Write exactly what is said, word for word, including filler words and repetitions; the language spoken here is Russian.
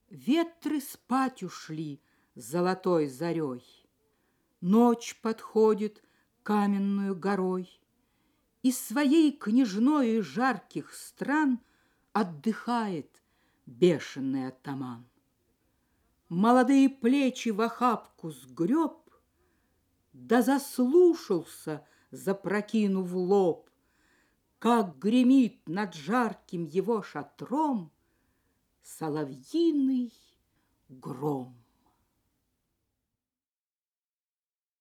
Ветры спать ушли золотой зарей. Ночь подходит каменную горой. Из своей княжной жарких стран отдыхает бешеный атаман. Молодые плечи в охапку сгреб, да заслушался, запрокинув лоб, как гремит над жарким его шатром соловьиный гром.